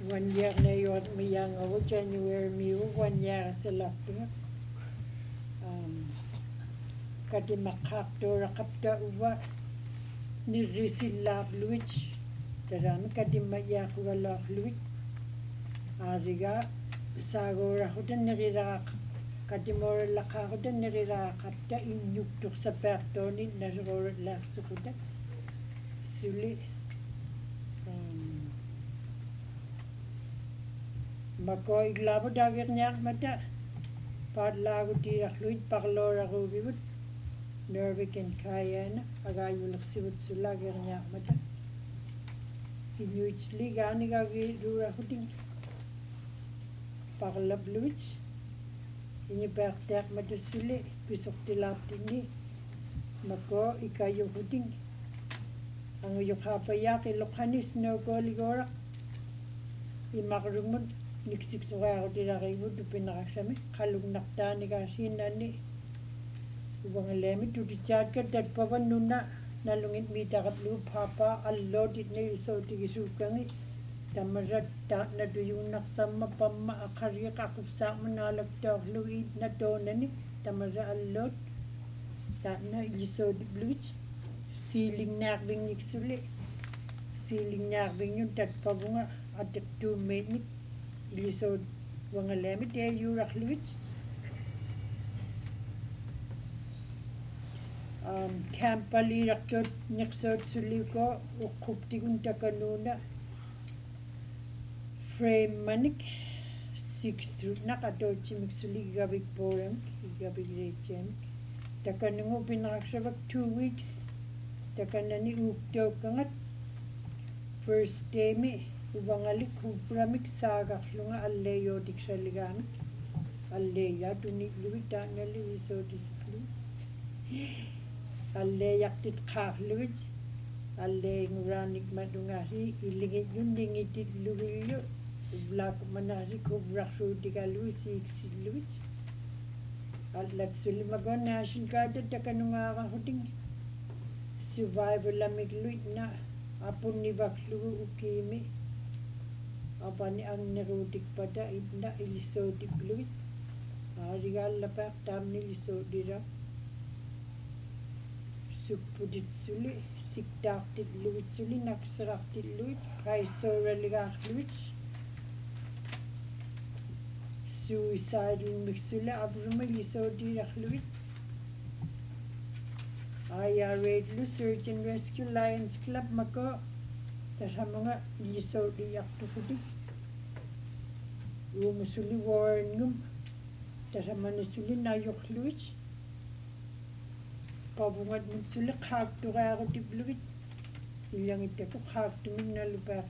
1 year na yod mi yang o January mi 1 year sa lapinga kadi makakto rakapta uwa ni risilab luich tarami kadi mayak wala luich ariga sagora hudan nirira kadi mor laka hudan nirira kapta inyuktuk sa pertoni nasor laksa hudan suli mako iglabo dagir nyak mata pad lagu tirak luit paglora rubibut nervikin kayana agayulak sibut sulagir nyak mata inyuchli gani gagi dura huding paglab luit ini bertek mata suli pisok tilap tini mako ikayu huding ang yukhapayak ilokhanis no goligora imakrumut niksik suwa dira ribu dupinakasami kalung naktani kasinani ubang lemi tu dichat ka dat pavan nuna nalungit mi takat lu papa allo dit ne so tigisukang tamarat ta na duyunak sama pamma akarya kakupsa manalak ta luid na donani tamara allo ta na iso bluch siling nak bing niksule siling nak bing yun dat pabunga atik tu menit iso wangalemi te yurak luch campali rakot neksot suliko ukuptigun takanuna frame manik 6 through nakatochi miksuli gabik poem gabik rechem takanungo pinakasabak 2 weeks takanani ukto kangat first day me ubangalik kupramik sagak lunga alleyo diksaligamik alleya tunik luwita nali iso disklu alle yaktit khaf luwit alle nguranik madungasi ilingit yun dingitit luwilyo blak manasi kubraksu digalu siksi luwit allat sulimagon national guard takanunga huding survival lamig luwit na apun ni baklu ukimi apani ang nerudik pada ibna iliso dibluit arigal lapak tam niliso dira supudit suli siktak tit luit suli naksarak tit luit kaiso religak luit suicidal mixula abruma iliso dira luit IRA Search and Rescue Lions Club mako tasamanga iliso diyak tufudik umusuli warnum tasamana suli nayok luit pabungat musuli khak turaro dibluit ilang itaku khak tumin nalubat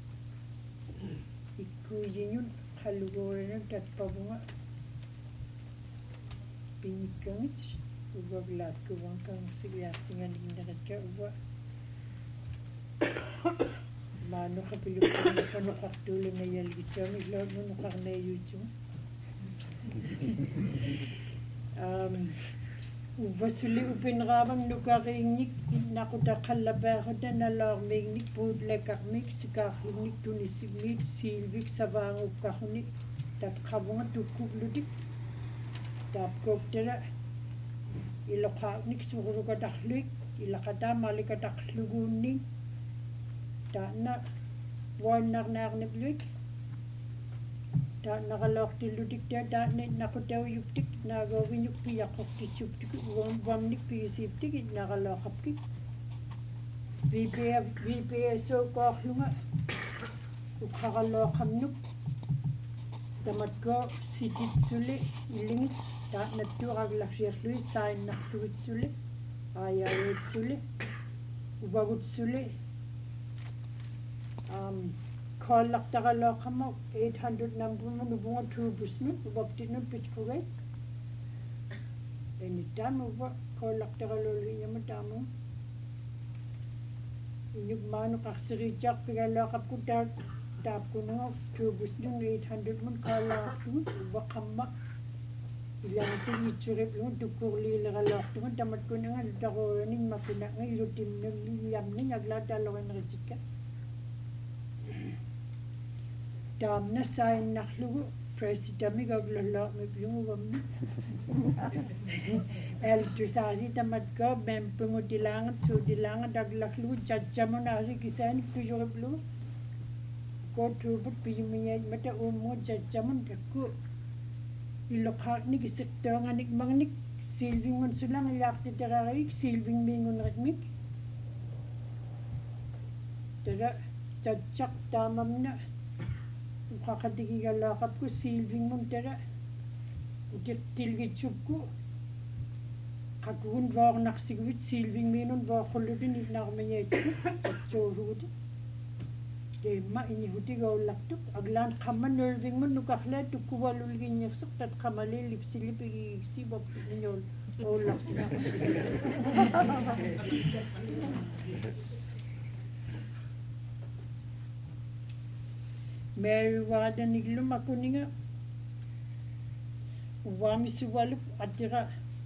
ikuyin khalugoran tat pabunga pinikangit ubaglat ko kang sigyasingan indakat uba mano ka Pilipino ka nakaktuloy na yalgitsa may lord mo nakakna YouTube ubasuli upinramang nukaringnik nakutakalabahoda na larmingnik pudlekakmik sikaklinik tunisigmit silvik sabanguk kahunik tatkabunga tukubludik tapkoktera ilokaknik sukurukadaklik ilakata malikadaklugunik ta na warnak niblik ta nakalok tiludik ta ne nakudaw yuktik nagawin yung piyakok tisuptik wamnik pisiptik nakalokaptik VPSO koklunga ukakalokamnuk tamat ko sitit suli ilingit ta naturag laksirlui sain naktuit suli ayarit suli ubagut suli call laktakalokamo 800 number mo nubunga trubus nun ubabtit nun pitchkuray anytime uba call laktakaloli niya matamo inyug mano kaksirichak pigalokap ko tap ko na trubus nun 800 mo kalakto uba kama ilang signiturip yung tukurli lakalakto mo tamat ko na nga lutakoranin makina nga ilutim na yam na naglatalawan na rechika taamna sainnarlugu presidentamigaglalaarmip yunguvammi eltusaasi tamatko mempungutilaangat suutilaangat aglaklugu jajjamunaasi kisaanik pijuriplugu kotuuput pijumiyait mata ummuut jajjamun takku illoqaarnik isirtuanganik magnik silvingun sulang ilaartiterariik silvingmiingunrikmik tada jajjaq taamamna uqaqatikigalaaqapku silvingmun tada utirtilgitsukku qakugun voornarsiguvit silvingmiinun voorqullutin ilnaarmiyaitku atsuulugut teemma inihutigaullartuk aglaan qammanulvingmun nukarlaat tukkuvalulginngirseq tat qamalil lipsilipigigiksi boppiñol oullarsia Mary Warden akuninga uvaamisuvalup atira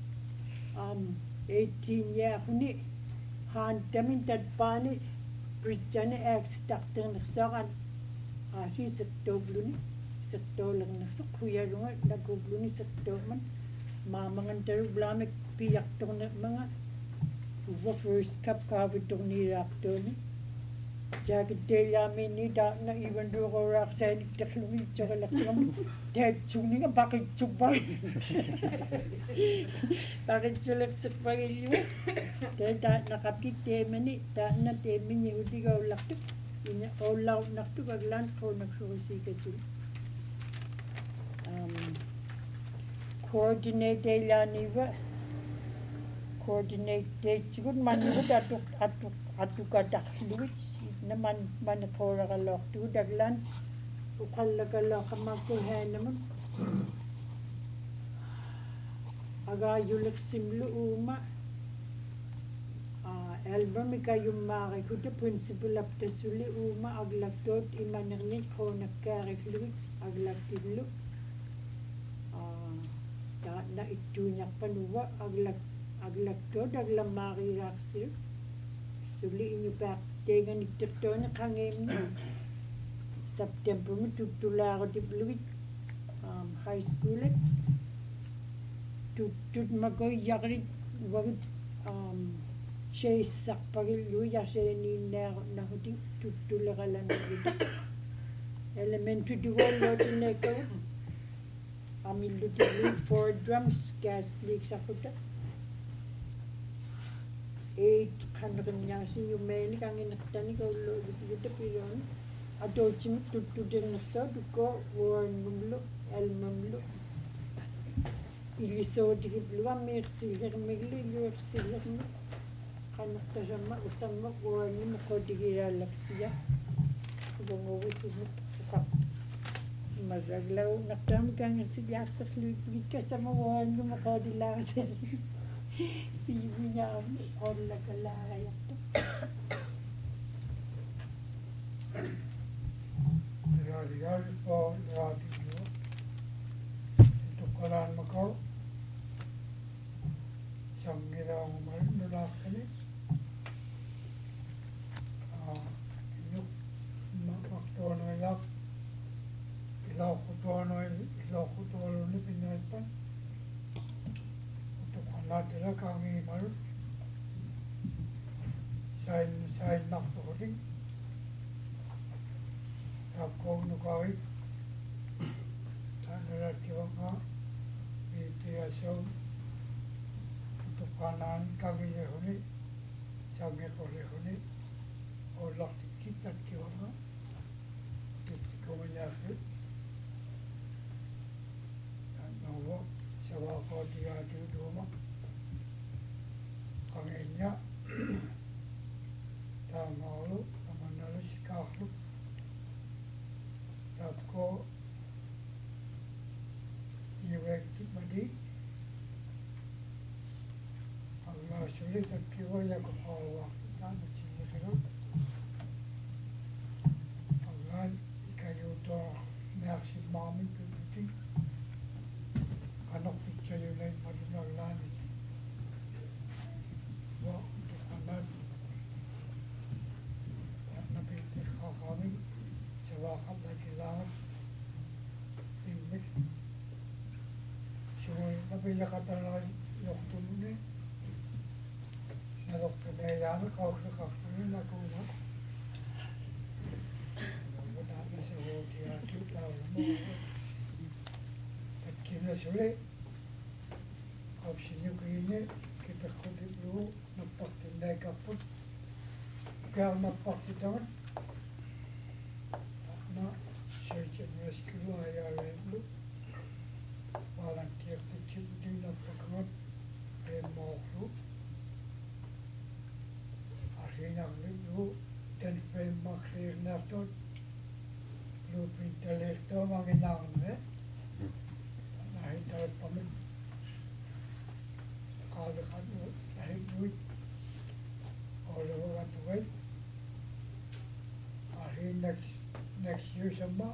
18 year huni haantamin tatpaani Britjane aakstarternersoran aasi sertoobluni sertoolernersoq kuyalunga nakubluni sertooman maamangan taru blaamek piyartornermanga uva first cup kaavitorniiraartuuni jaakitteiliaamiinni taana ivanduuqoraaqsaanik terlumitsorilaqlam taatsuuninga paqitsuppai paqitsulerserpagillu taanaqapkik teemani taana teemmini utigaullartuk ina ollaarnartuk aglaan qoonaksurisiikatul coordinateiliaaniva coordinateetsigut mannigut atukatarlugit naman manqooraqalloortugut aglaan uqallakallooqammaakku haanamun agaayulersimlu uuma albamikayummaarikuta principal aptasuli uuma aglaktoot imanernik qoonakkaariklugit aglaktillu taana ittuuñarpanuva aglaktoot aglammaariiraarsilu suli iñupaaq teeganiktertooni qangeemni September tuttulaarutiflugit high school tut makoyaqrit wagit sheissarpagillu yaseeniinnaarnahuti tuttuleqalanagit elementary duollotinekku amillutillu 4 drums gas leak saquta 8 qanerinnaasi yumeeni kanginertani kaullu yutapilon adolchimik tuttutirnerso tukko woornumlu elmumlu ilisootikiplu ammiirsillermiglu iluersillermi qannertasamma usamma woornimu qotigiraallaqsiya ubongogutumuk uqaq masaglau naqtaam kangersillaarserluipigikkasamma woornimu qoodilaarserli piiviñaami ollakalaarayartu tukalaanmakau sangidaangumalnulaaqkani iñuk maktuanuilaq ilauqutualuni pinnaitpan utuqannaatila kaangiimalu sainnartuqutik taapkoognukaavik taanulaattivanga iitiasaun utuqqaanaan kangilehuni sangeqolehuni ollartikki tatkivanga tittikumañaaffi taannuuvo savaaqootigaatiutuuma qangeñña taamaulu amannalu sikaarlu taapko iuekti madi allaasuli takkivoyakoqaawaqti taanatiiliqilu allaan ikayuutoa naarsimmaami piputi qanorpitsayulai madunallaani wa tuqannaat napiittiqqaaqaami savaaqat tilaan immik sui napilaqatanera yortumuni nalortameyaami qaulleqartuni nakuuna navataamisaruutiaaki taulamu tatkimlasuli qaupsinyukiini kipeqqutilluu nappartinnaikkarput kaarnappartitamat na seitsemäneskymmenenajalla volunteertitsiputiinappakamap peemmoorlu asiinarlillu tanpeemmarliirnaartuut blueprintaleertuumaginnaarne nahitaripparmik qaaleqanu nahilluit oolugatugait next year samma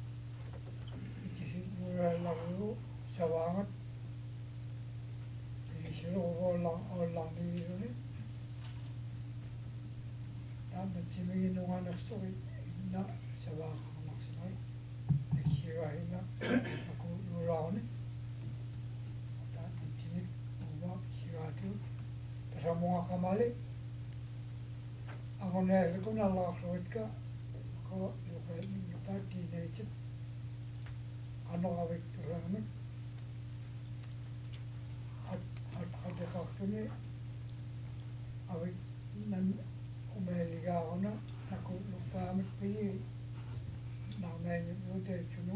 ikisinnuuraallarlu savaangat ilisiluruollarniiluni taammatsimiginnuganersori inna savaaqarnarsimai next year ahina nakuuluulaarni taammatsinik uuma sigaatu tasamuaqamali agoneerlikun allaarluitka yuqaimita teenage anoravitturaanik hatiqartuni avik nan umeeligaaruna nakulluppaamik pili narnaanyuuteitsunu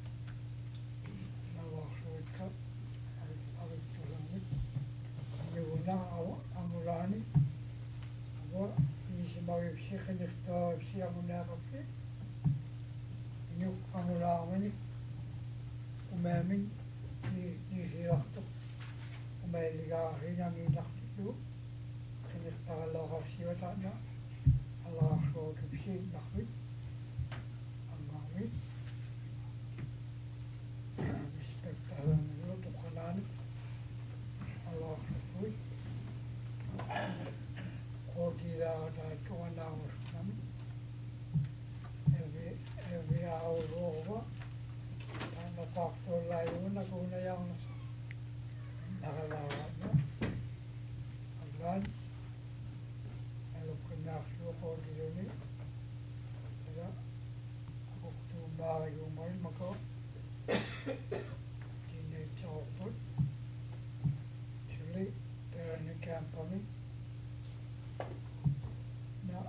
navaarluitka avitturaanik yuuna angulaani ava isimavipsi qinirtaavipsi amunaaqappi inuk angulaarmani umaamin niisilartuq umaaligaariinangiinartilu qinirtaralloqarsivatana allaarluukipsi narvit angaarvit ispektaalaanilu tuqanaani allaarlukuit qotilaaqataakkuanaamusnami every hour over napaaqtuullaayuuna kuunayaarnas naqalaavaatna allaan alukkinnaarluu qotiluni ala aquqtuummaariguumari mako teenageorput suli teranikämpami na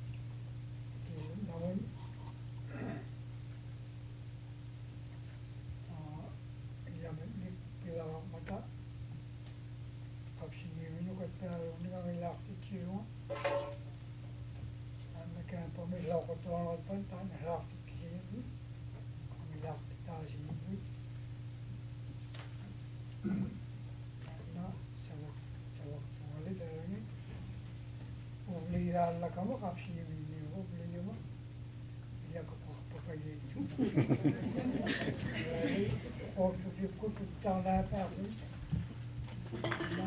namun ilamitnik pilaramata qapsiniiminukattaaruunigagilaartitsiluga annakämpami lauqatuangatpan taana saartikkisinimi agilaartitaasinimi na savaqtugali tarani ubliiraallakama qapsiniminni ubliyuma ilakuqarpakayiitsu qoortukikku tuttaarnaapaasin na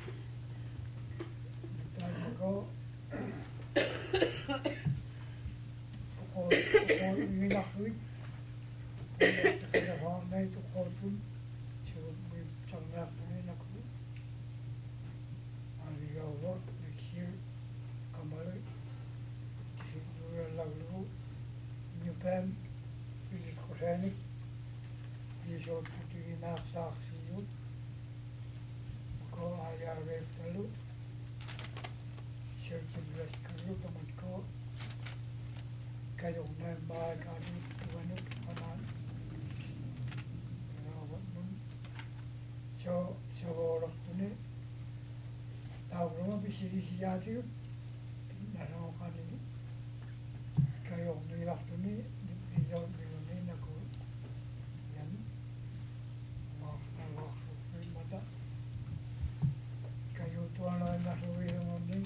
taanako uqoiginarluit qalaarnaitu qoortun sugummi sarnaartuninaku aligauva next year kamalu tisinnuurallarlugu Japan ilikkusaanik iisoortutiginaarsaarsiyut mako ajaaveeftalu sertifilaskullu tamatko kajornaimmaakaanut tuganut anaan raavatnun savoorartuni taavluma pisilisiyaatiyut nasooqani kajorniilartuni niyorniluni naku yan maarnalaarsuummata kajutuanainarluilumunnin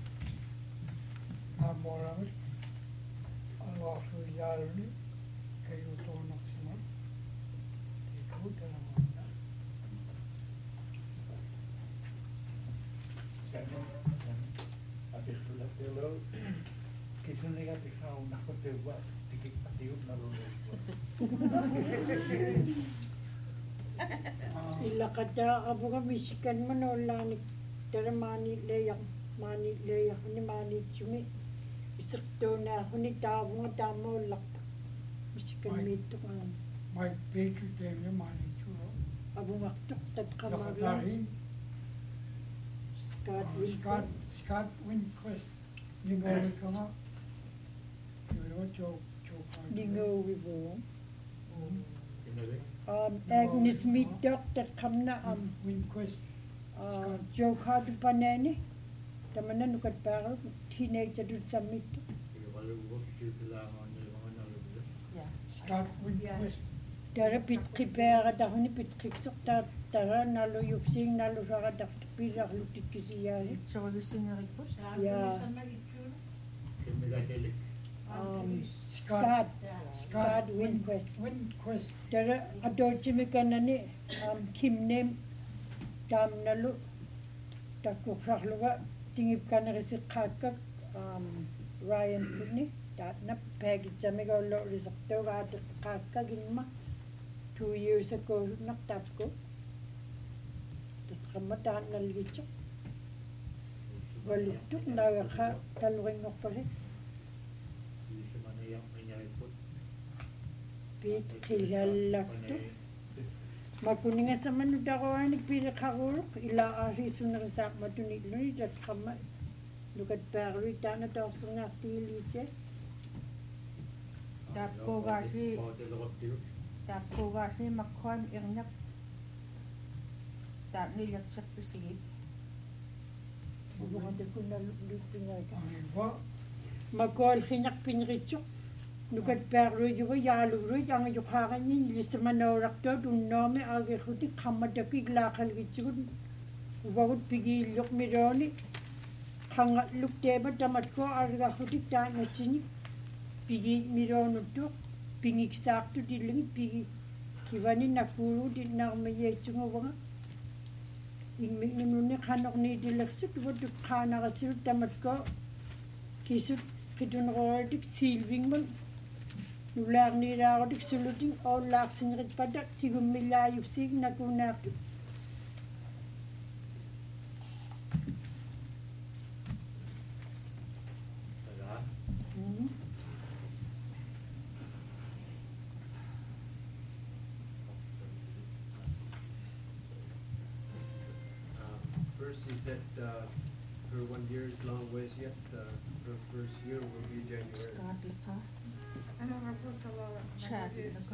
naammoramit alaarsuillaaluni kajutuunarsimat ikuutalamaana Kisuniga tikau nakoteuwa Illa kata abuga Michigan manolani tere mani leyak ni mani chumi isakto na huni tabunga tamollak Michigan mitu kan Mai Petri teemme mani churo. abunga tuk tat kamaglan Yakatari, Scott Scott Winquist, Ningoli kama. Yuro Joe Ningo wibo Agnes Midok tat kamna Winquist, Joe Carter panani tamana nukat paro teenager dut samit Scott Winquist. Tara pitkipera tahuni pitkiksok tara nalo yupsing nalo sara pirak lutikisiyari ya Scott Winquist Winquist. tara adolchimikanani Kim name tam nalo takukrakluga tingip kanarisi kakak Ryan Putney dat na pegi jamiga lo risakto ga kakak ginma 2 years ago naktapko kamatan nalgicho walituk naga kalwing ngopare pit kilalakto makuninga sa manudakawani pinakagulok ila arisunarisa matuniluni dat kama lukat perwi tana toksong tiliche Tapkogasi makkuan irnak tapnilak sa pisigit. Bukan kuna lupinga ka. Amiwa, Magkol hinak pinricho. Lukat perwi yuwa yaluru yang yukakan yin lista manorak to dunome agi khuti kamadaki glakal gichun. Uwawut pigi luk mironi. Hangat luk teba damat ko arga khuti tanya chini. Pigi mironu to. Pingik sakto dilingi pigi kiwani nakuru di nakmaye chunga wanga ingmik nunune kanok ni dilaksut waduk kana kasir tamat ko kisut kidun rodik silving man nular ni radik suluting o lak sinrit padak tigum milayup sig nakunak Is that her 1 year is long ways yet. Her first year will be January. Она работала Yet,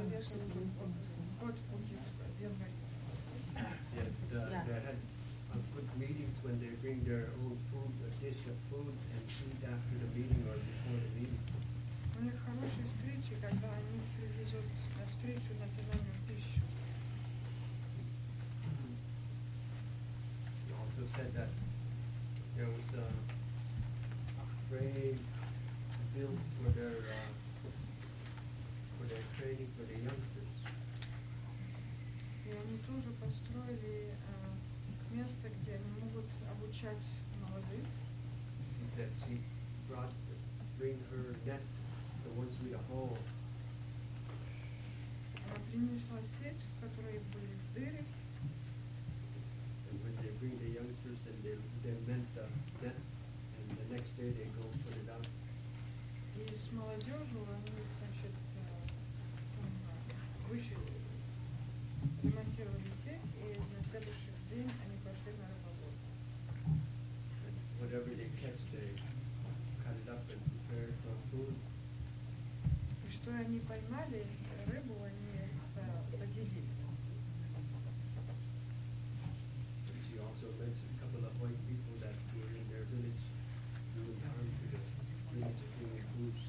they had good meetings when they bring their own food, a dish of food, and eat after the meeting or before the meeting. У них хорошие встречи, когда они привезут на встречу национальную пищу. He also said that there was a frame built for their training for the youngsters. И они тоже построили место, где они могут обучать молодых. She said she bring her net, the ones with a hole. Она принесла сеть, в которой были дыры. And when they bring the youngsters, then they mend the net, and the next day they go put it out. И с молодежью они, значит, ремонтировали сеть, и на следующий день они пошли на рыболов. And whatever they catch, they cut it up and prepare it for food. И что они поймали, рыбу они поделили. And she also mentioned a couple of white people that were in their village doing harm to the village foods.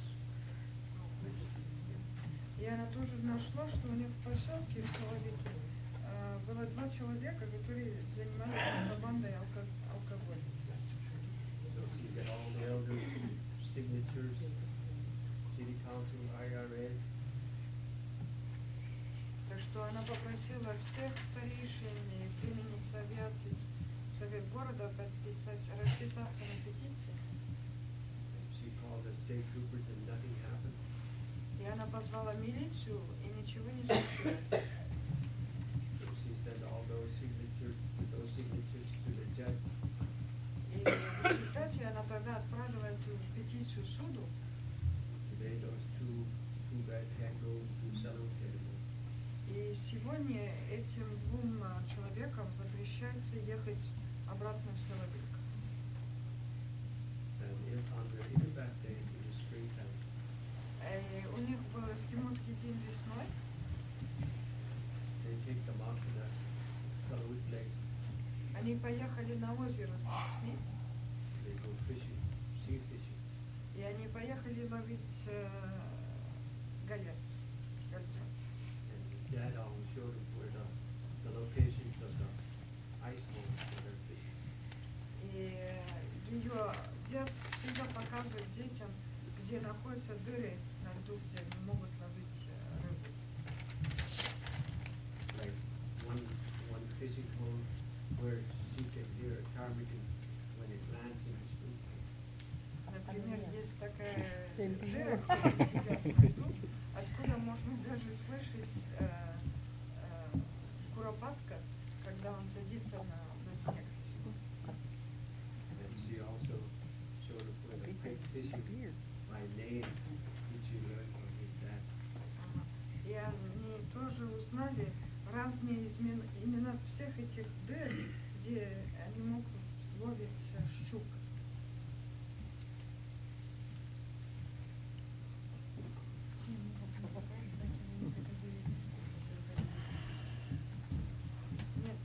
И она тоже нашла, что у них в поселке, в Соловике, было 2 человека, которые занимались контрабандой алкоголя. So she got all the elders' signatures, city council, IRA. Так что она попросила всех старейшин и племени совет города расписаться на петицию. She called the state troopers and nothing happened. И И она позвала милицию, и ничего не случилось. So she sent all those signatures to the judge. И в результате она тогда отправила эту петицию суду. Today those two guys can't go to Salute anymore. И сегодня этим двум человекам запрещается ехать обратно в Соловейко. And if on their Inupiaq Day in the springtime, И у них был эскимосский день весной. they take them out to the Salute Lake, Они поехали на озеро с детьми, they go fishing, sea fishing. и они поехали ловить голец. And Dad always showed them where the locations of the ice holes where they're fishing. И ее дед всегда показывает детям, где находятся дыры на льду, где они могут ловить рыбу. Like one fishing hole where she can hear a ptarmigan when it lands in the spoon. Например, есть такая дыра, где сидят на льду, откуда можно даже слышать куропатка, когда он садится на снег. And she also showed us where the pig fishing by name, which she learned from his dad. Ага. И они тоже узнали разные имена всех этих дыр, где они могут ловить щук. Нет.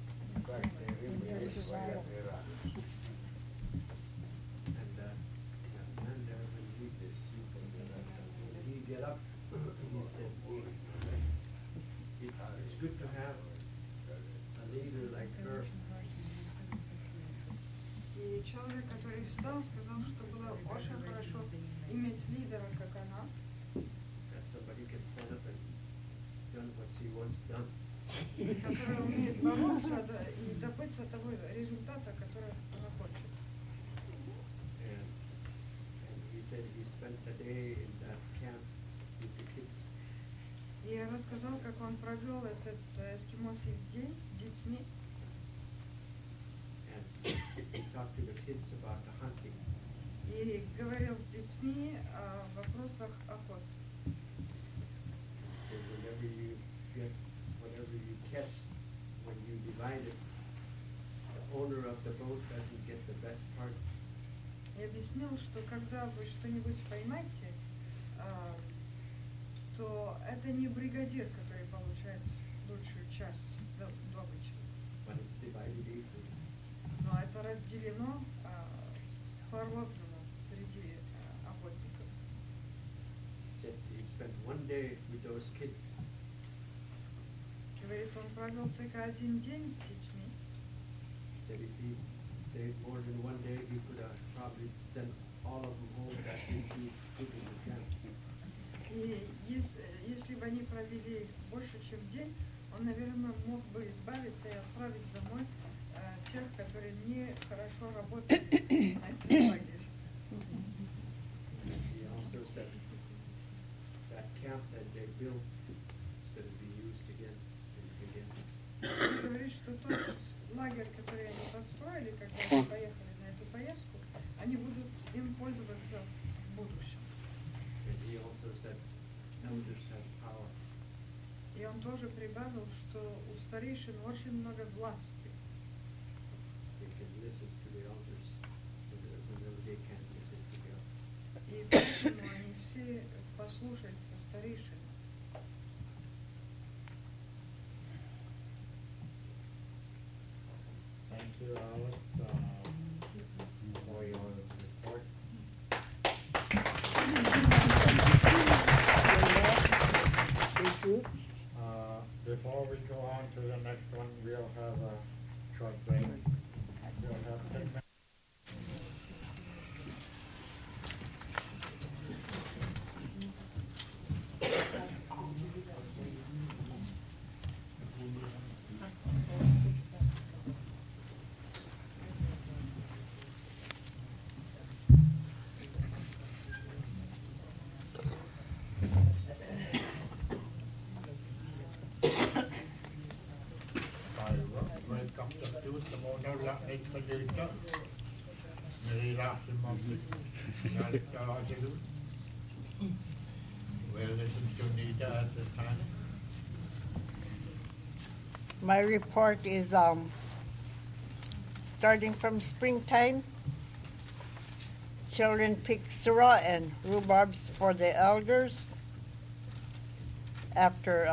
And that man there will read this. When he get up, he said, it's good to have a leader like her. И человек, который встал, сказал, что было очень хорошо иметь лидера, как она, That somebody can stand up and done what she wants done. которая умеет бороться и добиться того результата, который она хочет. And he said he spent the day in that camp with the kids. И я рассказал, как он провел этот эскимосский день с детьми, And he talked to the kids about the hunting. и говорил с детьми о вопросах охоты. So whenever you get, whatever you catch, when you divide it, the owner of the boat doesn't get the best part. И объяснил, что когда вы что-нибудь поймаете, то это не бригадир, который получает лучшую часть добычи, But it's divided equally. но это разделено по-ровному среди охотников. Said he spent one day with those kids, Говорит, он провел только один день с детьми. said if he stayed more than one day, he could have probably sent all of them home that they do put in the camp. И если бы они провели больше, чем день, он, наверное, мог бы избавиться и отправить домой тех, которые не хорошо работали на этом лагере. He also said that camp that they built is going to be used again and again. Он говорит, что тот лагерь, который они построили, когда они поехали на эту поездку, они будут им пользоваться в будущем. And he also said elders have power. И он тоже прибавил, что у старейшин очень много власти. They can listen to the elders whenever they can't listen to the elders. И поэтому они все послушаются старейшин. Thank you, Alice, for your report. Thank you. Before we go on to the next one, we'll have a short break. We'll have 10 minutes. ikke lytter. Nirahti mabit. Nalta. We'll listen to Nita at this time. My report is starting from springtime. Children pick surah and rhubarbs for the elders after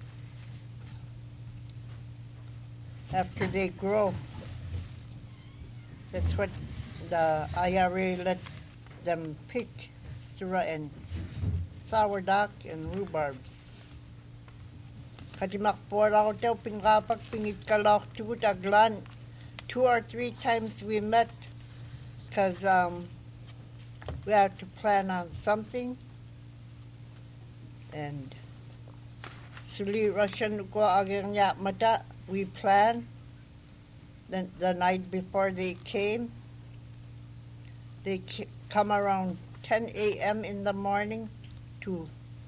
they grow. That's what the IRA let them pick, surah and sourdough and rhubarbs. Katimak po raw daw pingkapak pingit kalak tibut aglan. 2 or 3 times we met because we have to plan on something. And Suli Russian ko ageng nya mata, we plan. Then the night before they came, come around 10 a.m. in the morning to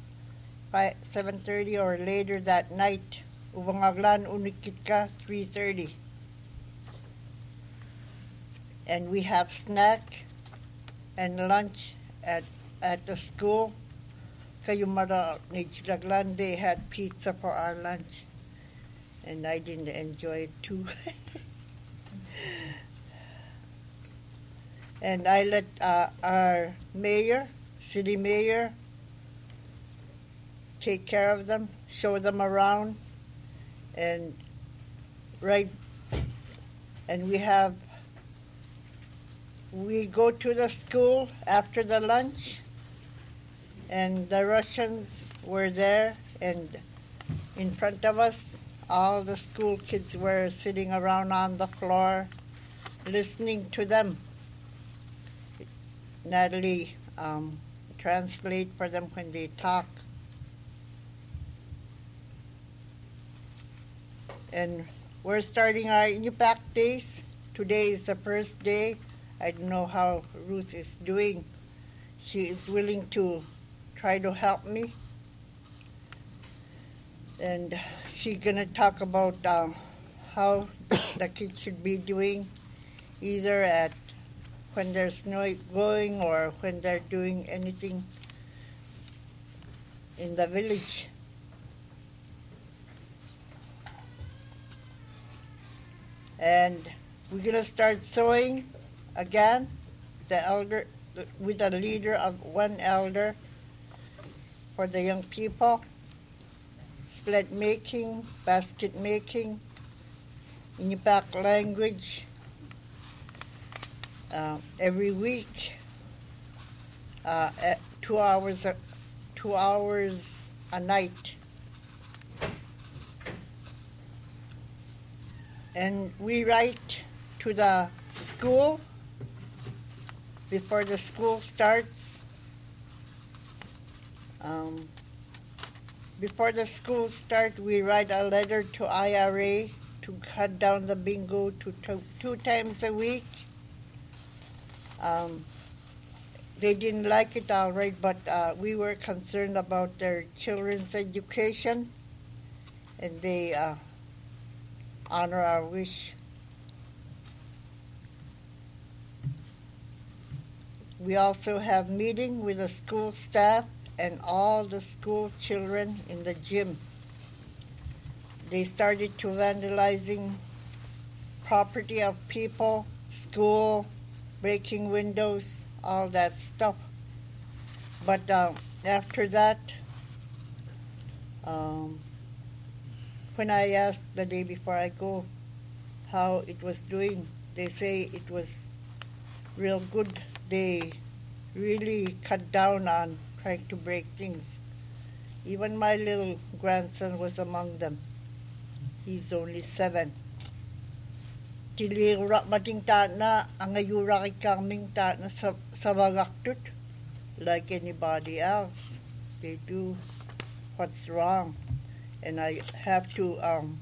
7:30 or later that night. Uvangaglan unikit ka 3:30. And we have snack and lunch at the school. Kayumara Nijlaglan, they had pizza for our lunch. And I didn't enjoy it too. And I let our mayor, city mayor, take care of them, show them around, and we go to the school after the lunch, and the Russians were there, and in front of us, all the school kids were sitting around on the floor, listening to them. Natalie translate for them when they talk. And we're starting our Inupiaq days. Today is the first day. I don't know how Ruth is doing. She is willing to try to help me. And she's going to talk about how the kids should be doing, either at when there's snow going or when they're doing anything in the village. And we're going to start sewing again, with a leader of one elder for the young people, sled making, basket making, Inupiaq language, every week, 2 hours a night. And we write to the school before the school starts. Before the school starts, we write a letter to IRA to cut down the bingo to 2 times a week. They didn't like it all right, but we were concerned about their children's education, and they honor our wish. We also have meeting with the school staff and all the school children in the gym. They started to vandalizing property of people, school, breaking windows, all that stuff. But after that, when I asked the day before I go how it was doing, they say it was real good. They really cut down on trying to break things. Even my little grandson was among them. He's only 7. Tilira mating ta na angayura kay kaming ta na sa wagaktut like anybody else. They do what's wrong, and I have to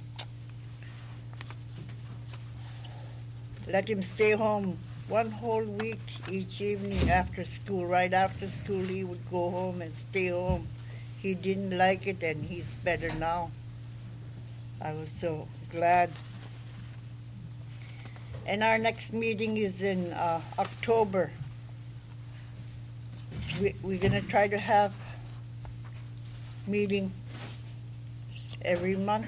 let him stay home 1 whole week each evening after school. Right after school, he would go home and stay home. He didn't like it, and he's better now. I was so glad. And our next meeting is in October. We're going to try to have meeting every month.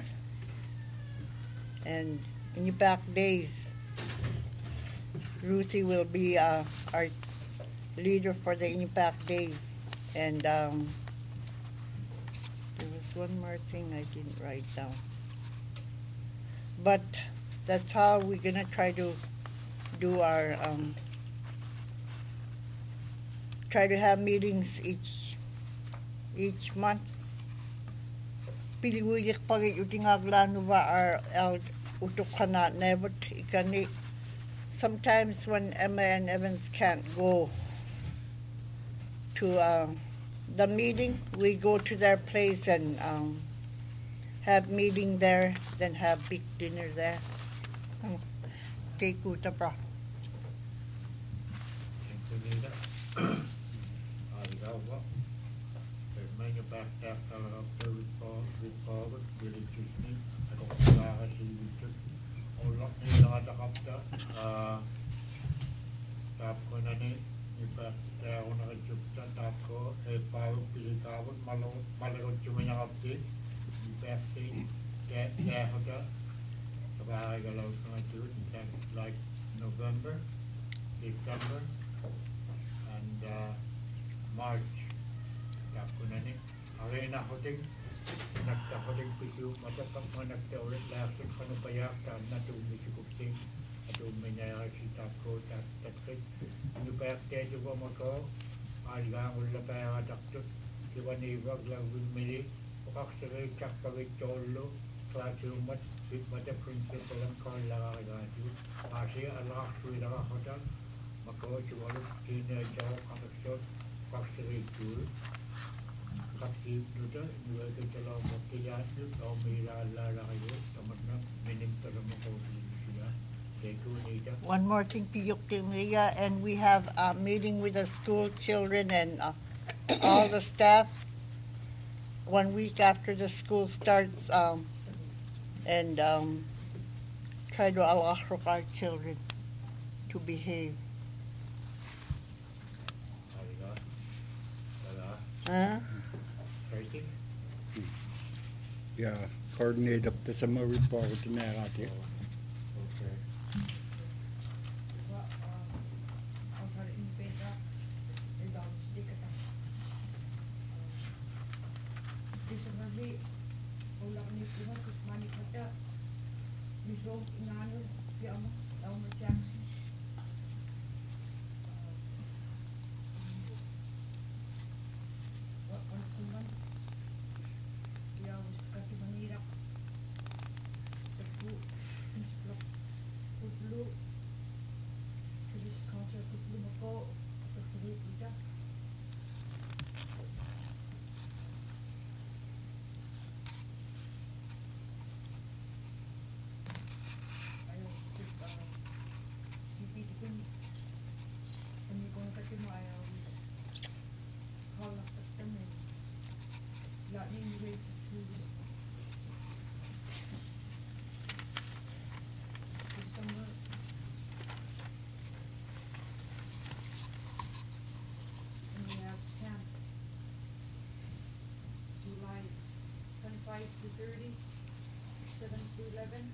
And Inupiaq Days, Ruthie will be our leader for the Inupiaq Days. And there was one more thing I didn't write down. But that's how we're going to try to do our, try to have meetings each month. Piliwiyik pagit utingaglan ba our utukana nebot ikani. Sometimes when Emma and Evans can't go to the meeting, we go to their place and have meeting there, then have big dinner there. Take uta pa. Like November, December, and March. Tapunani. Arena hoting. Nakta hoting pisu. Matapang manakta ulit lasik panupayak ta natu misikupsing. Atu menyaya sitako tatkit. Inupiaq Day juga mako. Algang ulla kaya daktut. Kiwani wag lang wimili. Ukaksari kakpagit jolo. Classroom mata principal ang kailangan gaju. Kasi Allah sudah hotel. Maka cuma kini jauh kangsot kaksiri tu. Kaksir tu dah dua kejalan mukjizat tu. Kau mila Allah lagi. Tamatna minim terlalu kau dia. Deku ni dah. One more thing, Piyuk Maria, and we have a meeting with the school children and all the staff 1 week after the school starts. And try to allow our children to behave. Huh? Yeah, coordinate up to some report in there. Okay. To 30, 7 to 11,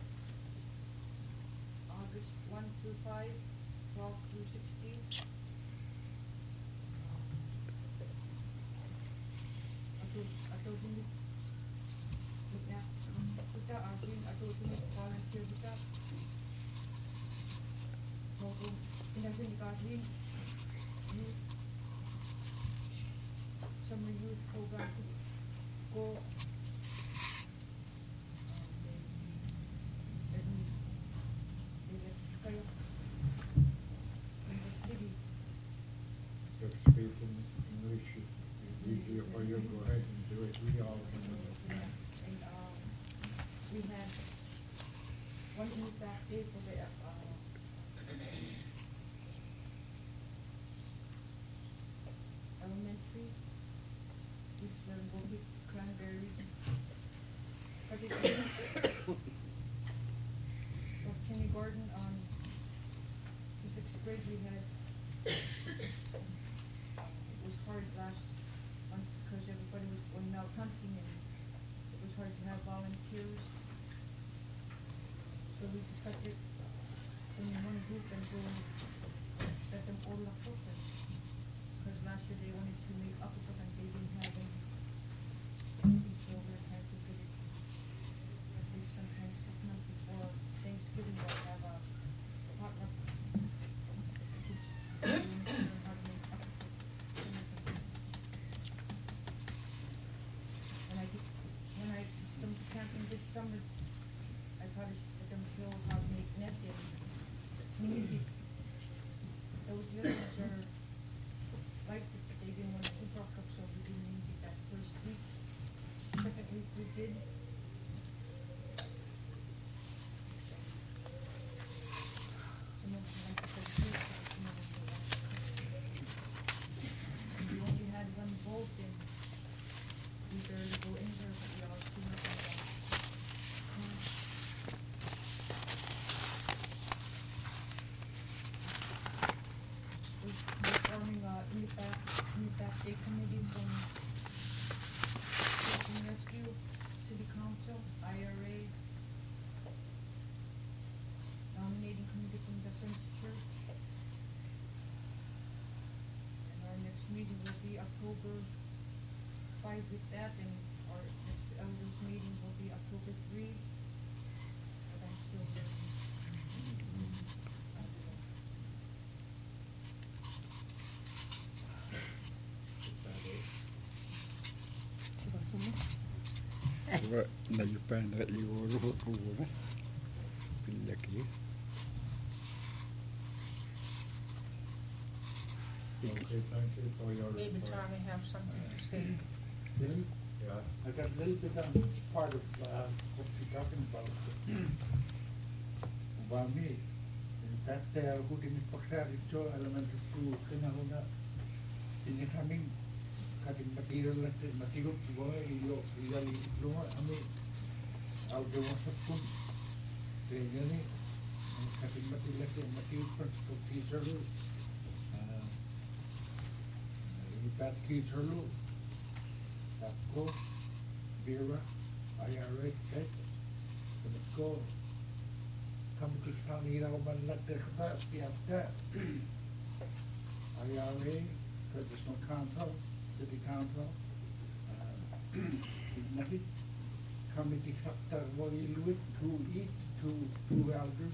August 1 to 5, 12 to 16. Atau dulu, kita asing atau dulu volunteer kita, maupun pindah dikasih youth, summer youth program ko. Elementary, which will be cranberries. For kindergarten on volunteers. So we decided in one group and go let them all up open. Because last year they wanted to make up and they didn't have any. So we're trying to get it. I think sometimes this month before Thanksgiving we'll have a potluck. Teach them how to make up. And I did, when I come to camping this summer, I taught them show how to make net and community. Those the other ones are like it, but they didn't want to rock up, so we didn't need it that first week. Second week we did. Some of them like the first week, but some of them don't like it. And we only had one boat and we barely go in there, but we all see nothing about it. We're forming a INIPAC Day Committee from Search and Rescue, City Council, IRA, nominating committee from the Census Church. And our next meeting will be October 5 with that, and our next elders meeting will be October 3. But I'm still there. Diba, nayupan na liuro na. Pilaki. Okay, thank you for your Maybe report. Tommy have something to say. Yeah. I got a little bit on part of what you're talking about. Me, that who didn't to elementary school, Kinahuna, in the coming cutting material, material to go, really, I mean, I'll do what's a spoon, cutting material principal teacher, that teacher, Tapco, Vera, IRA, right? Let's go. Come to County Rauban capacity of that. IRA, Traditional Council, City Council, Ignati, Committee Factor Wariluit, 2 each, two elders,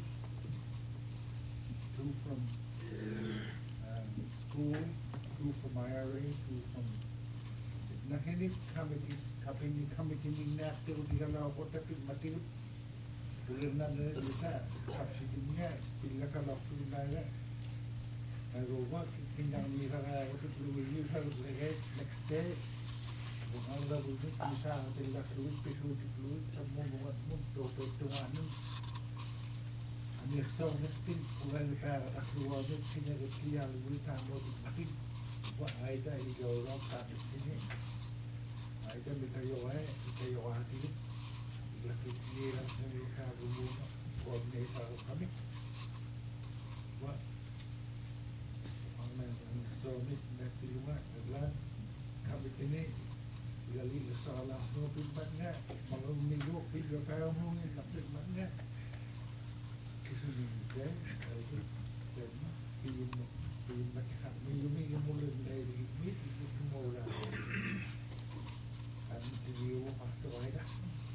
2 from school, 2 from IRA, 2 from Nahinit committees, committee in that till the allow what the material. Tulen na nila, kapsi din niya, pila ka lang tulen na nila. Nagawa, tingnan nila ka, ito tuloy niyo sa lagay, next day. Kung ang labo nyo, isa ang tila tuloy, piso-tuloy, sa mga mo, tutunganin. Ang ikaw na spin, kung ano para kakluwa nyo, sinagasiya, lulit ang mo, makin. Wah, ay da, ikaw lang, tapos din eh. Ay da, ikaw atin. Nakikira sa mga rumuna, coordinator kami. Wah, ang summit na tilunga, naglan, kami kini, ilalil sa alas mo pinman nga, mga umigo, pinyo kayo mo nga, pinman nga. Kasi hindi, pinyo mo lang na ilimit, ito mo lang. Ang siniyo mo pastuway na.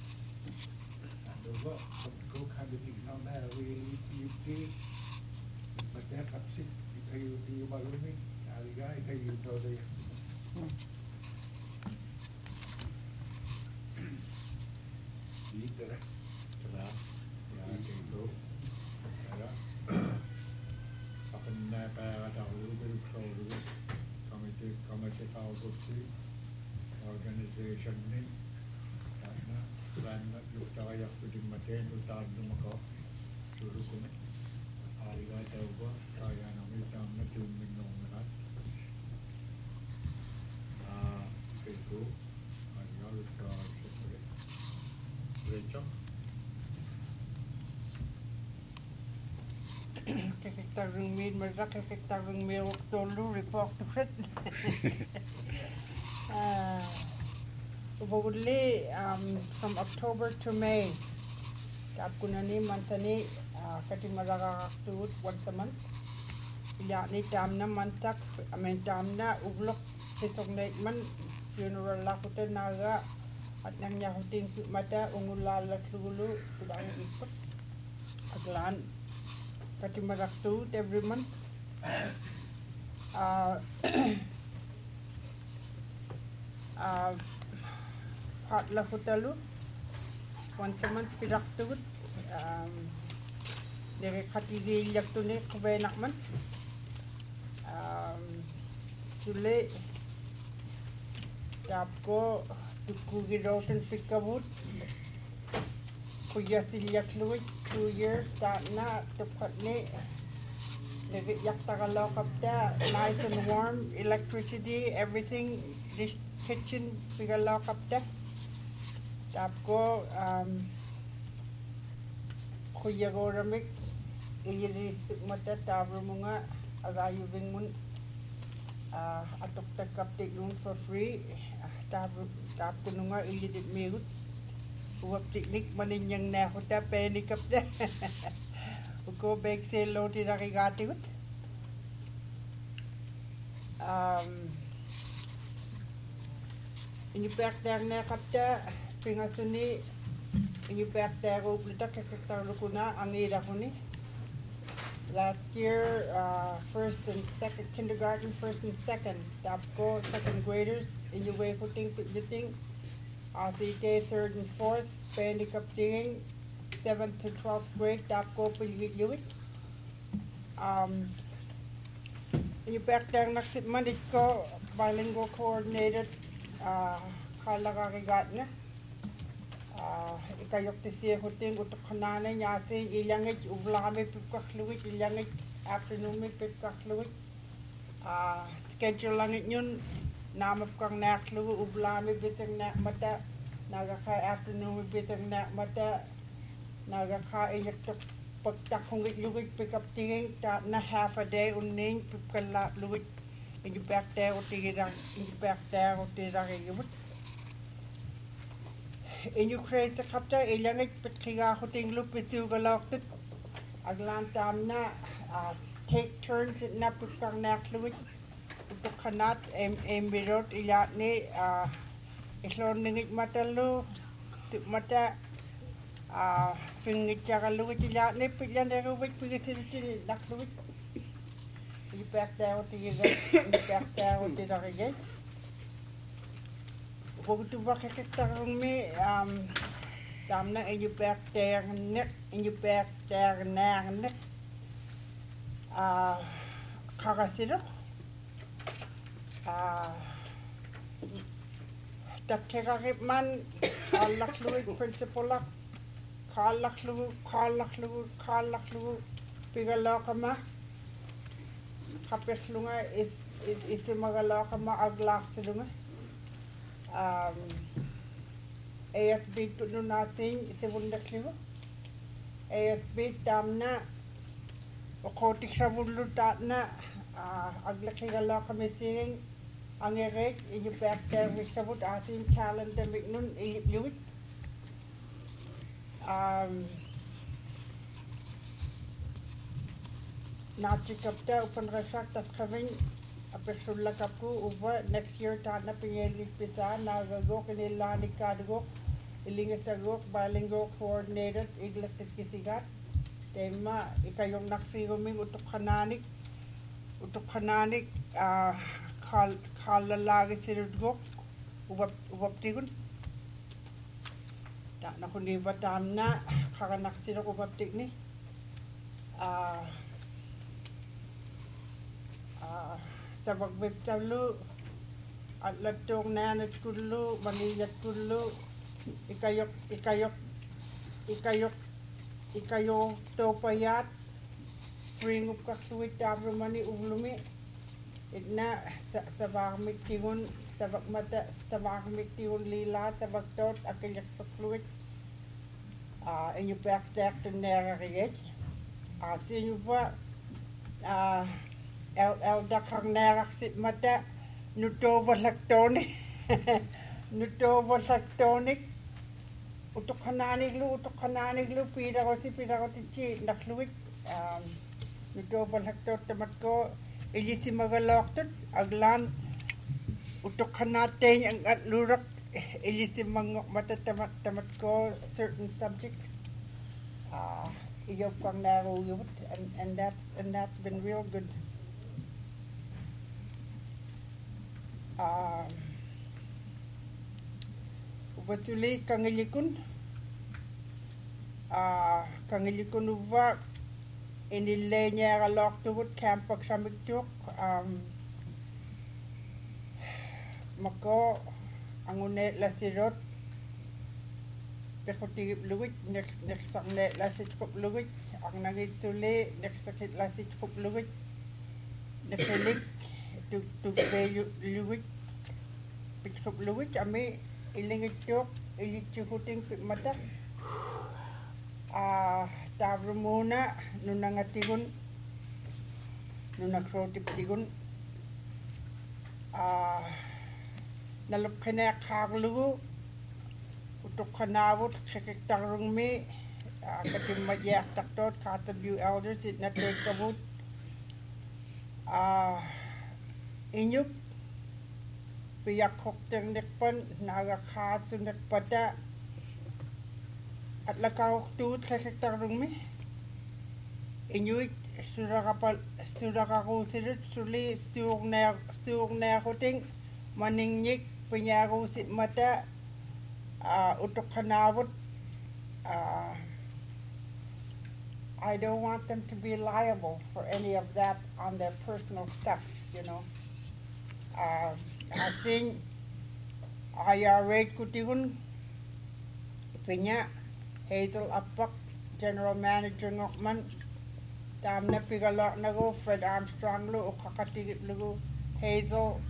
Go kind of on that really but that upset you malumi aliga you know the Dito rin. Sala. Yakin ko. Kaya. Akin na kaya katahulog sa ulog. Committee tao ko si organization ni. Karena plan na yung kaya pwedeng matin utang ng mga suruh ko na. Aliga tayo ba? Kaya namin siyang natuming ng mga Kiko. Aliga ito siyempre. Rachel? Kekektarung min mereka kekektarung milk dulu report to fit. Uboguli from October to May. Tapkunani mantani katimaragaktuut once a month. Ni tamna mantak tamna uglok sitong man funeral lakute naga at nangyahuting mata ungulala klulu kudang ikot aglan katimaragtuut every month. Patla hutalu once a month piraktuut dari khatigi yaktune kubenak man sule tapko tukugi roten pikabut kuyatil yakluit 2 years na tupatne dari yaktagalaw kapta nice and warm electricity everything this kitchen pigalaw kapta tapko kuyagoramik iyiri mata tabro mga agayubing mun atok takapte yun for free tapko nunga iyidit migut uwap tiknik maninyang na kuta penikap na uko beg selo tinakigatigut inyupak na kapta pingasuni inyupak tayo uplita kakaktarlo ko na ang ira ko ni last year first and second kindergarten first and second tapko second graders inyuway ko ting pitliting asite third and fourth penikap tinging 7th to 12th grade tapko piligit-liwit inyupak tayo naksipmanit ko bilingual coordinator kalakakigat na ikayok tisiya huting utok kananay nyasi ilangit ublami pipkakluwit ilangit afternoon pipkakluwit schedule langit yun namap kang nakluwi ublami bitang nakmata nagaka afternoon bitang nakmata nagaka iyak pagtakungit luwit pikap tingin na half a day uning pipkala luwit inyupak tayo utigirang inyupak tayo utigirang inyubut inyu create kapta ilangit pitkiga huting lup pitu galaktit aglan tamna take turns na putang nakluwit utuk kanat birot ilat ni islon ningit matalu mata pingit jagaluwit ilat ni pilyan deruwit pigitin nakluwit ipak tayo tigiga ipak tayo tigiga Waktu bakakaktarong mi tamna inyupak ternek kakasiro tatkakakip man kalakluwit principalak kalakluwit pigalakama kapeslunga isimagalakama aglaksilunga ASB tu natin isibun nakliwa ASB tamna okotik sa bulu tatna aglakigala kami singing ang erek inyupak terwis sabut asin calendar nun ilipluwit nachikapta upan rasak tas kaming apesulla kapku uba next year tana pingelis pisa nagagok inilani kadgok ilingasagok bilingual coordinator iglastit kisigat tema ikayong naksiruming utok kananik kalalagi sirudgok ubap tigun tak nakundi batam na kakanak sirok ubap tigni sabag biptalu at latong nanat kullu maniyat kullu ikayok topayat pringup kaksuit tabro mani ublumi itna sabag miktigun sabag mata sabag miktigun lila sabag tot akilyak sakluit inyupak tak tenera riyet sinyupa el dakang nerak sit mata nuto balak toni Nuto wasaktonik utukhananiglu piragoti chi nakluik nuto wasaktot tamatko ilisimagaloktot aglan utukhanateng ang atlurak ilisimang matatamatko certain subjects iyop kang naruyot and that's been real good. Batuli kangilikun uva inilenya galok tugut campak samiktuk mako angune lasirot pekotigip luwit next sangne lasitkup luwit ang nangituli next sakit lasitkup luwit nekelik tugbe luwit piksup luwit ami ilingitjuk ilitsukuting mata tavrumuna nunangatigun nunakrotiptigun nalupkene khaglugu utukhanawut sekektarungmi katimmayak taktot katabu elders it natekabut inyup piyak hokteng nekpan nagakhat sunekpada at lakaw tut sekektarungmi inyuit surakakusirit suli suugna kuting maningnyik pinyagusit mata utukhanawut I don't want them to be liable for any of that on their personal stuff, you know. I think IRA kutigun pinya Hazel Apak General Manager Ngokman tamna pigalok nago Fred Armstrong lu ukakatigit lugu Hazel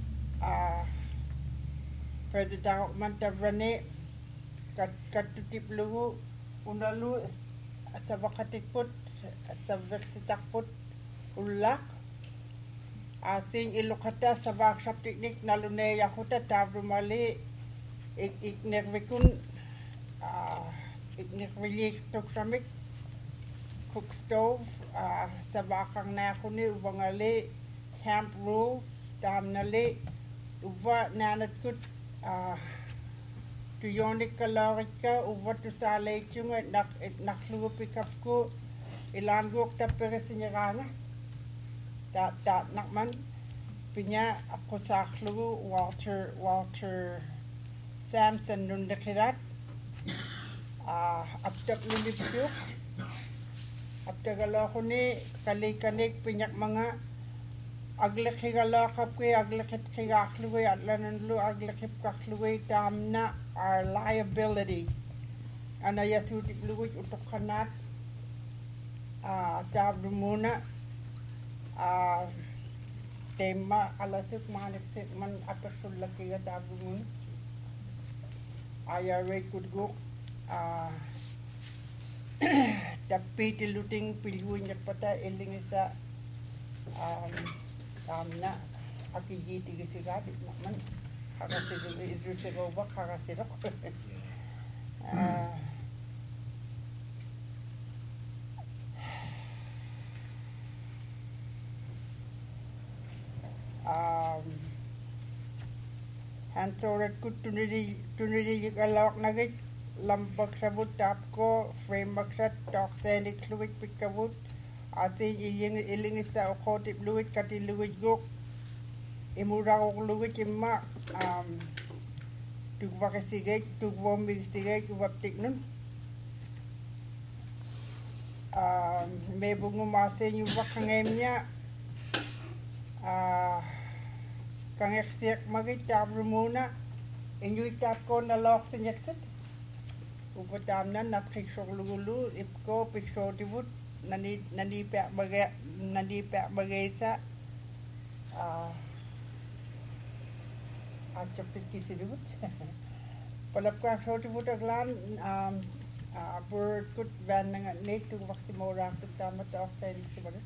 President Ngokman tavrane katutip lugu unalu sa bakatikput sa veksitakput ulak asing ilukata sa workshop teknik nalune yakuta tavrumali iknervikun iknervilik tuksamik cook stove sa bakang nakuni ubangali camp rules tamnali uva nanatkut tuyonik kalorika uva tusalay chunga naklugu pikapku ilanguk tapirisinyaranga dat nakman pinya ako saklugu Walter Sampson nundakirat aptak lulipyuk aptagalo ko ni kalikanik pinyak mga aglakigala kapwe aglakit kigakluwe atlananlu aglakip kakluwe tamna our liability anayasutik luwit utukhanat tabrumuna tema alasuk manisik man apasul laki tabrumuna IRA kudguk tapi tiluting pilhunya pata elingisa tamna akiji tigisigat man hakasiru idrusigo ba hakasiru hantorat ku tuniri kalawak nagit lambak sabut tapko frame maksat toxenic fluid pikabut atin ilingisa okotip fluid kati fluid gok imurang fluid imma tugwakasigay tugwamisigay kubaptik nun may bungumasin yung bakangemnya kangeksiyak magit tabrumuna inyuit tapko nalok sinyaksit upatamna natkikso lugulu ipko pikso tibut nani pe bagaysa achapit kisidibut palapka so tibut aglan bird kut van nga net tu wakti mo rak tamat of tayrik sibagat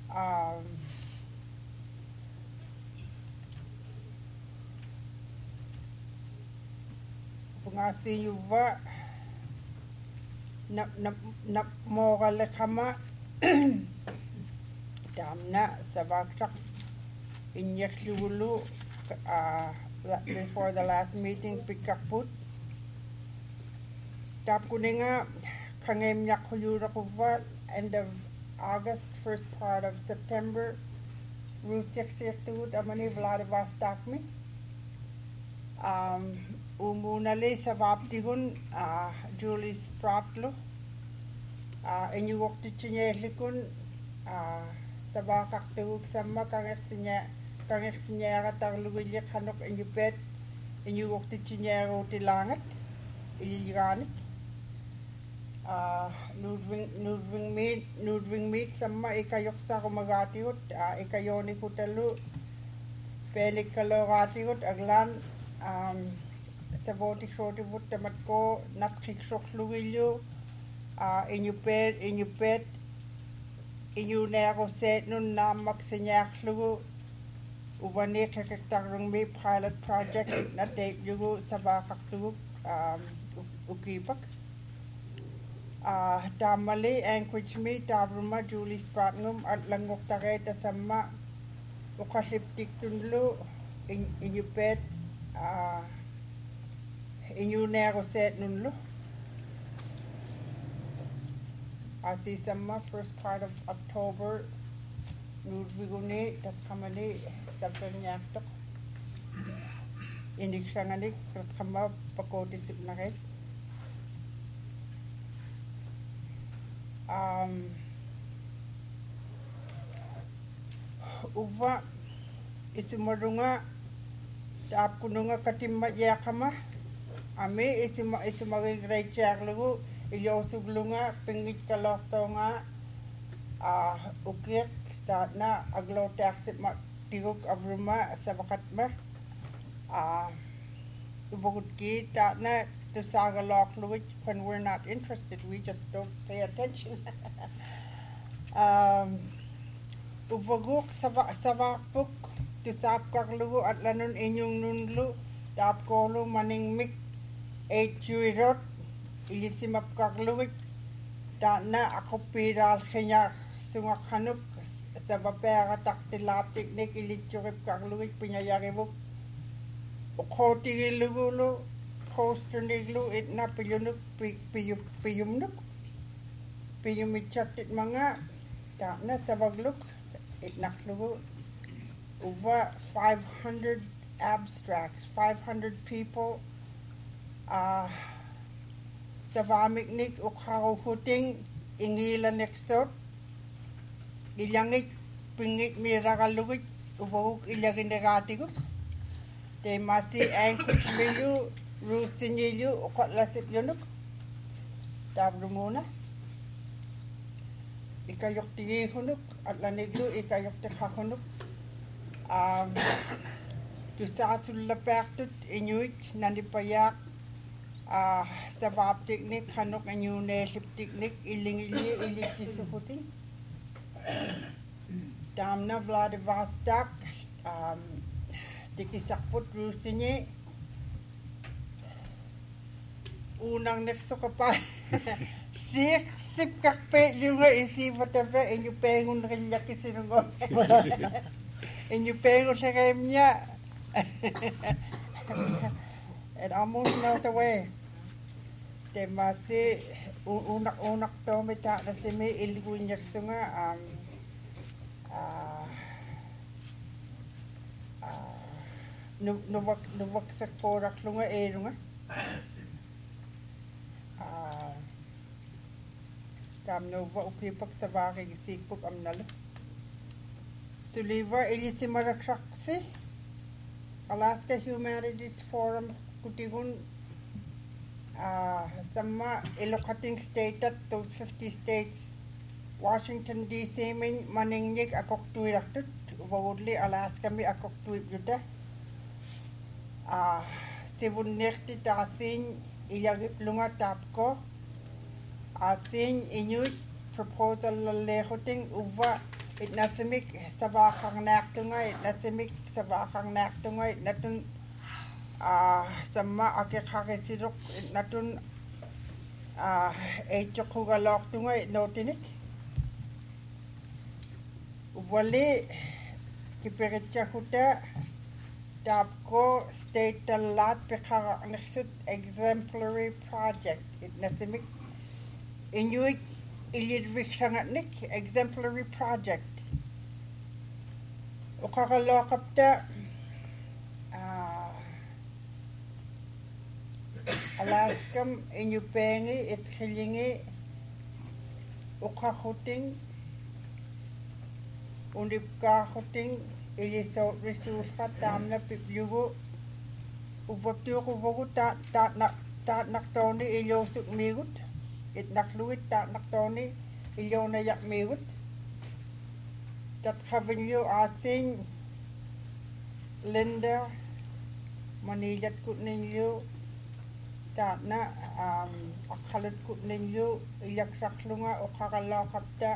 Pungati yuva na mogale kama damna sabaksak inyeklu before the last meeting pikakput tap kuninga kangem yakuyura kuva end of August, first part of September, Route 68 amani Vladivostok. Umunali sa vaptihun Julie Spratlo. Inyuwak ti chinyehlikun sa bakak tuhuk sama kangek sinyera tarlugilya kanok inyupet inyuwak ti chinyero ti langat iyiganit. Nudwing meet sama ikayok sa kumagatihut ikayoni kutalu pelik kaloratigut aglan sa boti shorty but tamat ko natkiksok lugilyo inyupet inyunero set nun namak sinyak lugu ubani kakaktarong may pilot project na tape yugo sa bakak lugu ukipak. Tamali Anchorage me Tabruma Julie Spratnum at Langok Tareta Sama Ukasiptik Tunlu Inyupet Inyunero Set Nunlu Asi Sama first part of October Nudwiguni Tatkamani Tapanyatok Iniksanganik Tatkama Pakoti Sipnaret uva isimarunga tap kununga katimma yakama ame isimagigray chaklugu iyosuglunga pingit kaloktonga ukik na aglo taxit ma tiguk abruma sabakatma ubagut ki na to Sagalok Louis when we're not interested, we just don't pay attention. Ubaguk savakpuk to Sapkarlu at Lanun Inyung Nunlu, Tapkolu Manning Mik, 8 Juirot, Ilisimap Karluik, Dana Akopiral Kenya Sungakanuk, Sabapera Taktilap Technique, Iliturip Karluik, Pinayaribuk, Okoti Lugulu. Poster niglu it na piyunuk piyumnuk piyumichak it mga na sabagluk it naklugu over 500 abstracts 500 people savamiknik ukharuhuting ingila nextot ilangik pingik miragalugit ubahuk ilaginegatigus te masi angkut miyu Rusinilyu ukatlasip yunuk tabrumuna ikayok tigi hunuk at laniglu ikayok teka hunuk tusatul lapaktut inuit nanipayak sabab teknik hanuk inyune sip teknik ilingili ilisisukutin damna Vladivostok tikisakput rusinye unang next pa sip kakpe yung isi whatever inyo pengun rin niya kisinungon inyo pengun sa kayo niya it almost melt away te masi unak to mita na si may iliguin niya sunga nuwak sa korak lunga nga Tamnova ukipak tabaki sikpuk amnal. Suliva ilisimaraksaksi. Alaska Humanities Forum kutigun sama ilokating state at those 50 states Washington DC min maningnik akok tuiraktut ubawudli Alaska mi akok tuip yuta. Sibunnikti tasin ilag lunga tapko atin inyut proposal lalehoting uva it nasimik sabakang naktungai, nasimik sabakang naktungai, natun sama akikakisirok, natun chokugalok tungai notinik. Wali kipiritsa kuta tapko state talat pekara naksut exemplary project it nasimik inuit ilidrik sangatnik exemplary project ukakalokapta alaskam inupengi itkilingi ukakuting Undipkahuting iliso resursa tamna piplugo upotyo kubogu ta naktoni ilosuk migut it nakluit ta naktoni ilona yak migut tat khabenyo ating Linda manilat kut ninyo ta na akhalat kut ninyo iyak saklunga ukakalakapta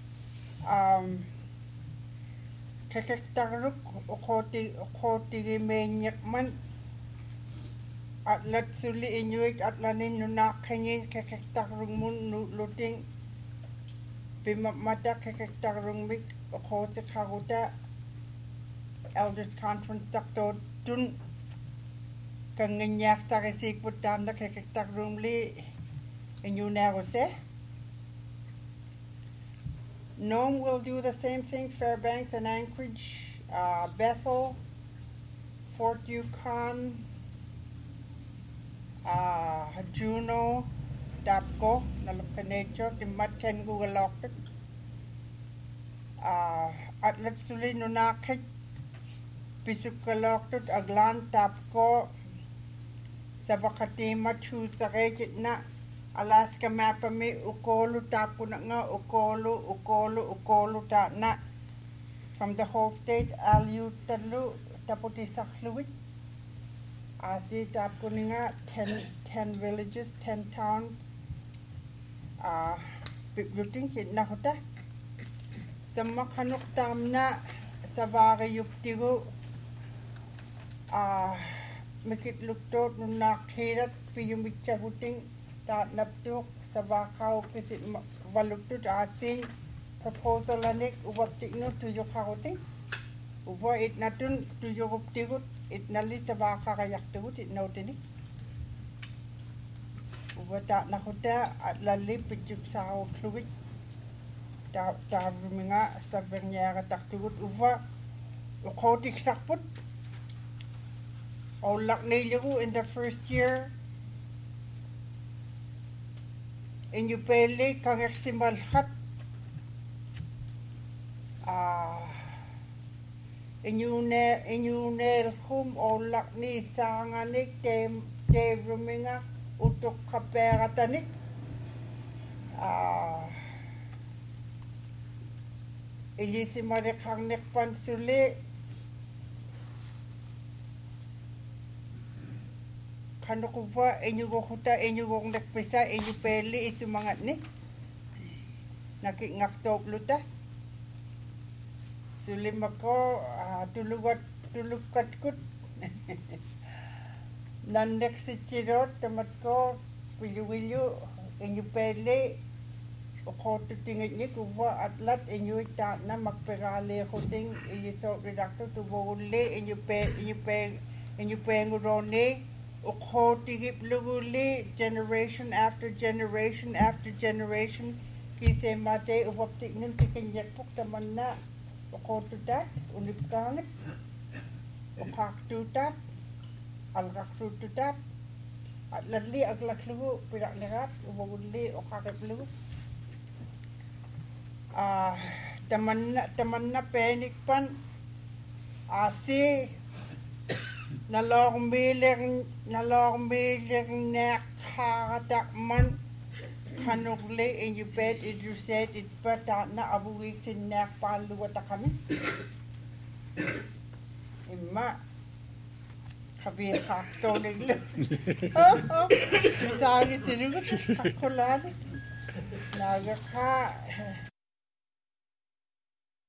Kakektaruk ukoti gimenyak man at lat suli inuit at lanin nunakangin kakektarung mun luting pimamata kakektarung mik ukoti kaguta elders conference takto dun kanganyak tarisik putam na kakektarung li inyunarose. Nome will do the same thing, Fairbanks and Anchorage, Bethel, Fort Yukon, Juneau, Tapco, Nalapanecho, Timaten Gugalokit, Atlet Suli Nunakit, Pisukalokit, Aglan, Tapco, Sabakatima, Chusarejit na, Alaska mapami ukolu tapu na nga ukolu ta na from the whole state aliu talu taputi sakhluit asi tapu nga 10 villages 10 towns looting hit na hota sama kanuk tamna sabari yuktigu mikit luktot nunakhirat piyumitcha huting ta naptuk sabakaw kisit walutut ating proposal anik uwaptik no tuyo kauting uwa it natun tuyo uptigut it nali sabaka kayak tugut it notinik uwa ta nakuta at lali pijuk sa fluid ta ruminga sa bernyara taktugut uwa ukotik sakput Olak nilugu in the first year Inyupeli kangeksimal hat inyune hum olak ni sanganik te ruminga utuk kaperatanik ilisimare kangnek pansuli kanukupa inyugokuta inyugong nakpisa inyupeli isumangat ni nakingaktop luta sulim ako tulukat kut nandek si chirot tamat ko piluwilu inyupeli uko tutingit ni kuwa atlat inyuita na magperali ako ting inyusok redakto tubuli inyupenguroni Ukho tigip luguli generation after generation after generation kise mate upaptik nun tikinyak puk taman na ukho tutat unip kangit ukhak tutat alrak tutat at ladli aglak lugu pirak nerat ubaguli ukhakip lugu taman na penik pan asi nalong biling nekhatakman kanukli inyupet idruset itpata na abuwik sin nekpaluwata kami imma kabi kakto nigla sari sinugot kakulali naga ka